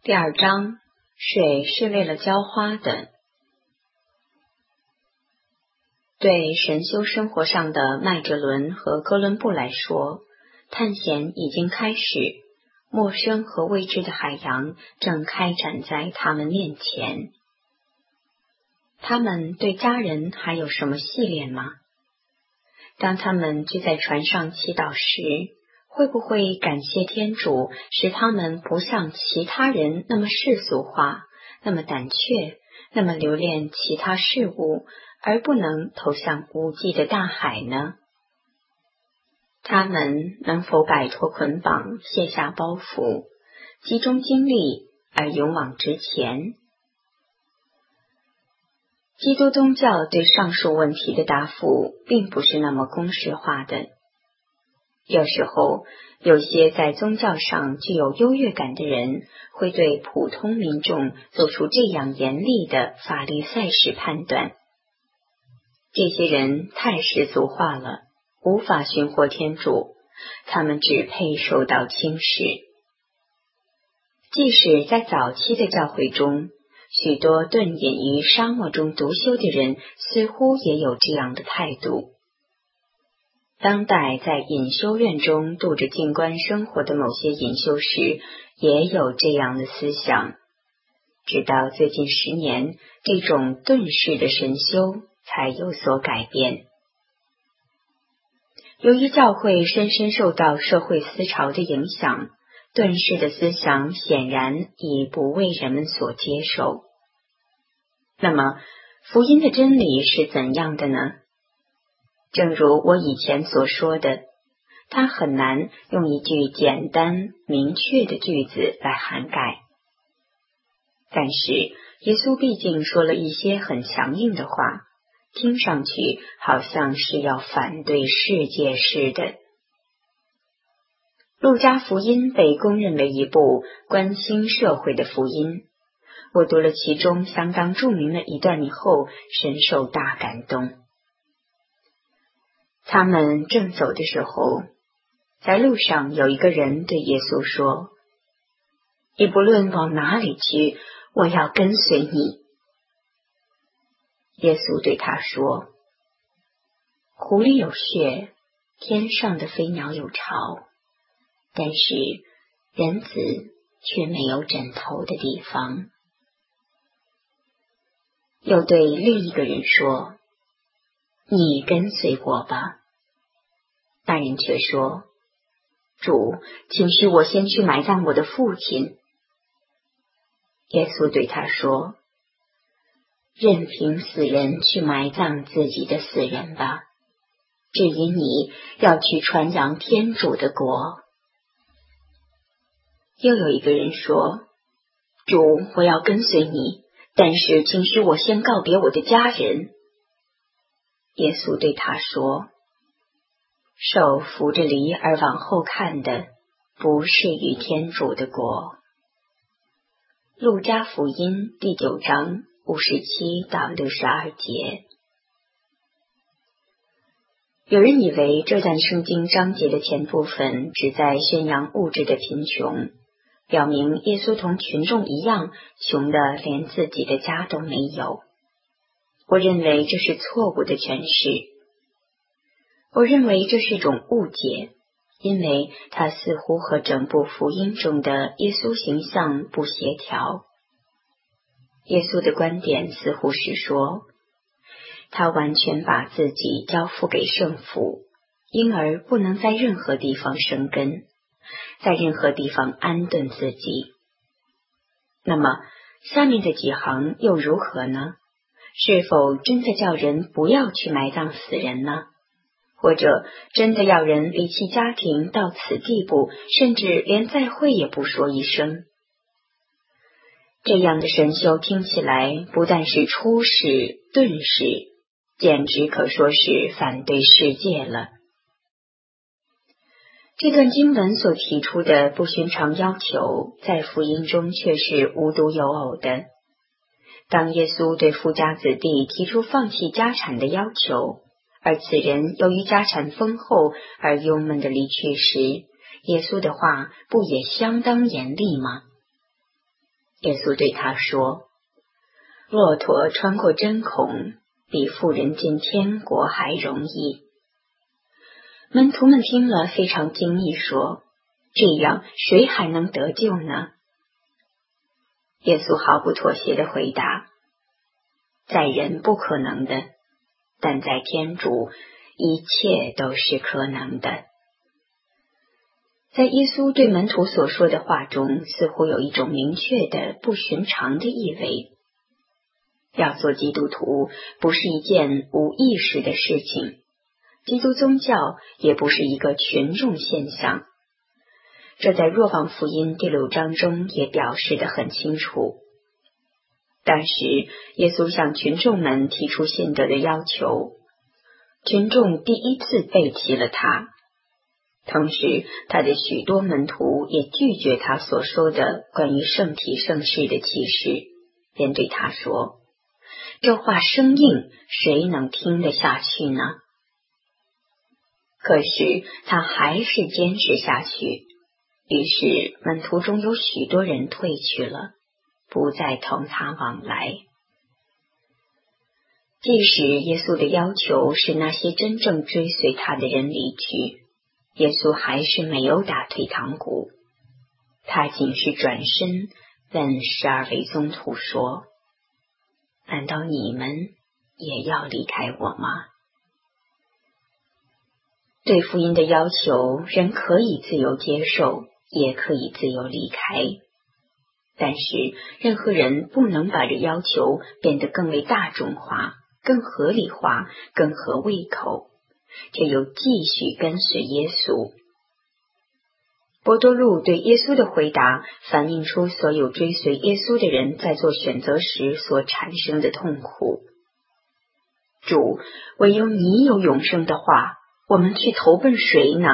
第2章，水是为了浇花的。对神修生活上的麦哲伦和哥伦布来说，探险已经开始，陌生和未知的海洋正开展在他们面前。他们对家人还有什么系列吗？当他们聚在船上祈祷时，会不会感谢天主，使他们不像其他人那么世俗化，那么胆怯，那么留恋其他事物，而不能投向无际的大海呢？他们能否摆脱捆绑，卸下包袱，集中精力而勇往直前？基督宗教对上述问题的答复并不是那么公式化的。有时候，有些在宗教上具有优越感的人会对普通民众做出这样严厉的法律赛事判断。这些人太世俗化了，无法寻获天主，他们只配受到轻视。即使在早期的教会中，许多遁隐于沙漠中独修的人似乎也有这样的态度。当代在隐修院中度着静观生活的某些隐修士也有这样的思想，直到最近10年，这种遁世的神修才有所改变。由于教会深深受到社会思潮的影响，遁世的思想显然已不为人们所接受。那么，福音的真理是怎样的呢？正如我以前所说的，它很难用一句简单明确的句子来涵盖。但是耶稣毕竟说了一些很强硬的话，听上去好像是要反对世界似的。路加福音被公认为一部关心社会的福音，我读了其中相当著名的一段以后，深受大感动。他们正走的时候，在路上有一个人对耶稣说：“你不论往哪里去，我要跟随你。”耶稣对他说：“湖里有穴，天上的飞鸟有巢，但是人子却没有枕头的地方。”又对另一个人说：“你跟随我吧。”那人却说：“主，请许我先去埋葬我的父亲。”耶稣对他说：“任凭死人去埋葬自己的死人吧，至于你，要去传扬天主的国。”又有一个人说：“主，我要跟随你，但是请许我先告别我的家人。”耶稣对他说：“手扶着犁而往后看的，不是与天主的国。”路加福音第9章57到62节。有人以为这段圣经章节的前部分旨在宣扬物质的贫穷，表明耶稣同群众一样，穷的连自己的家都没有。我认为这是错误的诠释。我认为这是一种误解，因为它似乎和整部福音中的耶稣形象不协调。耶稣的观点似乎是说，他完全把自己交付给圣父，因而不能在任何地方生根，在任何地方安顿自己。那么，下面的几行又如何呢？是否真的叫人不要去埋葬死人呢？或者真的要人离弃家庭到此地步，甚至连再会也不说一声？这样的神修听起来不但是出世遁世，简直可说是反对世界了。这段经文所提出的不寻常要求，在福音中却是无独有偶的。当耶稣对富家子弟提出放弃家产的要求，而此人由于家产丰厚而忧闷地离去时，耶稣的话不也相当严厉吗？ 耶稣对他说：骆驼穿过针孔，比妇人进天国还容易。门徒们听了非常惊异，说：这样谁还能得救呢？耶稣毫不妥协地回答：在人不可能的，但在天主一切都是可能的。在耶稣对门徒所说的话中，似乎有一种明确的不寻常的意味。要做基督徒不是一件无意识的事情，基督宗教也不是一个群众现象。这在若望福音第6章中也表示得很清楚。当时耶稣向群众们提出信德的要求，群众第一次背弃了他，同时他的许多门徒也拒绝他所说的关于圣体圣事的启示，便对他说：这话生硬，谁能听得下去呢？可是他还是坚持下去，于是门徒中有许多人退去了，不再同他往来。即使耶稣的要求是那些真正追随他的人离去，耶稣还是没有打退堂鼓。他仅是转身问12位宗徒说：难道你们也要离开我吗？对福音的要求，人可以自由接受，也可以自由离开。但是任何人不能把这要求变得更为大众化、更合理化、更合胃口，却又继续跟随耶稣。伯多禄对耶稣的回答反映出所有追随耶稣的人在做选择时所产生的痛苦。主，唯有你有永生的话，我们去投奔谁呢？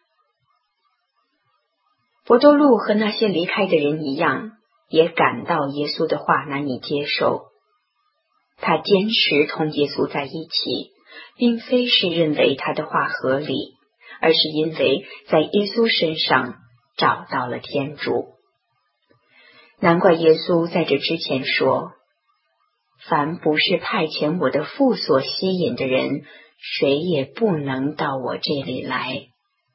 伯多禄和那些离开的人一样，也感到耶稣的话难以接受。他坚持同耶稣在一起，并非是认为他的话合理，而是因为在耶稣身上找到了天主。难怪耶稣在这之前说：凡不是派遣我的父所吸引的人，谁也不能到我这里来。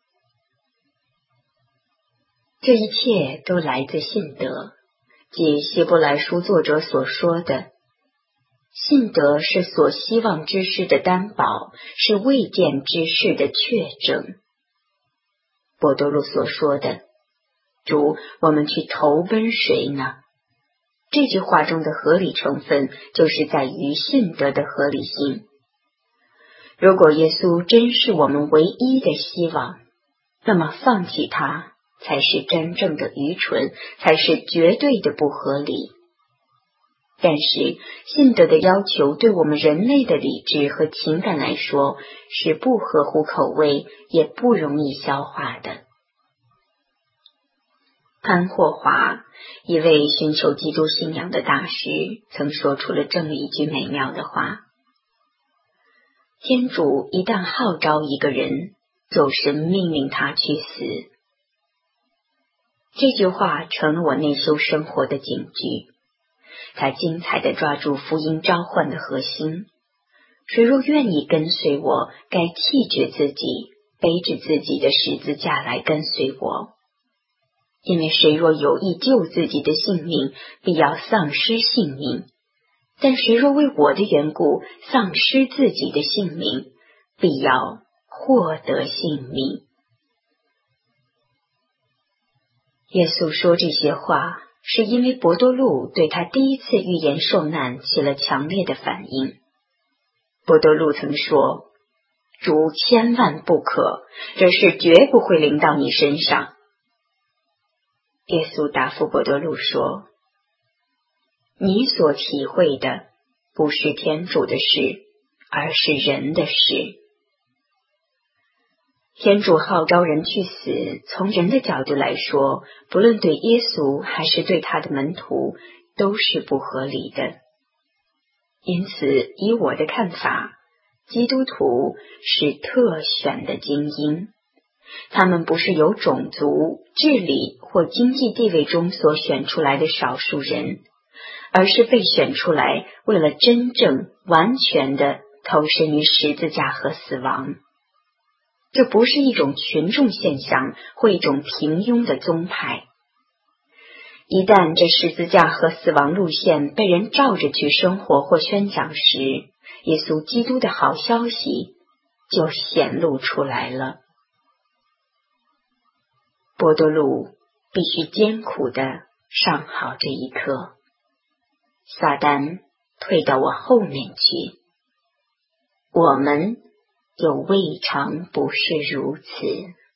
这一切都来自信德，即希伯来书作者所说的，信德是所希望之事的担保，是未见之事的确证。伯多禄所说的，主，我们去投奔谁呢？这句话中的合理成分就是在于信德的合理性。如果耶稣真是我们唯一的希望，那么放弃他才是真正的愚蠢，才是绝对的不合理。但是信德的要求对我们人类的理智和情感来说是不合乎口味，也不容易消化的。潘霍华，一位寻求基督信仰的大师，曾说出了这么一句美妙的话：天主一旦号召一个人，就是命令他去死。这句话成了我内修生活的警句，它精彩地抓住福音召唤的核心。谁若愿意跟随我，该弃绝自己，背着自己的十字架来跟随我。因为谁若有意救自己的性命，必要丧失性命；但谁若为我的缘故丧失自己的性命，必要获得性命。耶稣说这些话，是因为伯多禄对他第一次预言受难起了强烈的反应。伯多禄曾说：主，千万不可，这事绝不会临到你身上。耶稣答复伯多禄说：你所体会的不是天主的事，而是人的事。天主号召人去死，从人的角度来说，不论对耶稣还是对他的门徒，都是不合理的。因此，以我的看法，基督徒是特选的精英， 他们不是由种族、治理或经济地位中所选出来的少数人，而是被选出来为了真正完全的投身于十字架和死亡。这不是一种群众现象或一种平庸的宗派。一旦这十字架和死亡路线被人照着去生活或宣讲时，耶稣基督的好消息就显露出来了。伯多禄必须艰苦地上好这一课。撒旦退到我后面去，我们又未尝不是如此。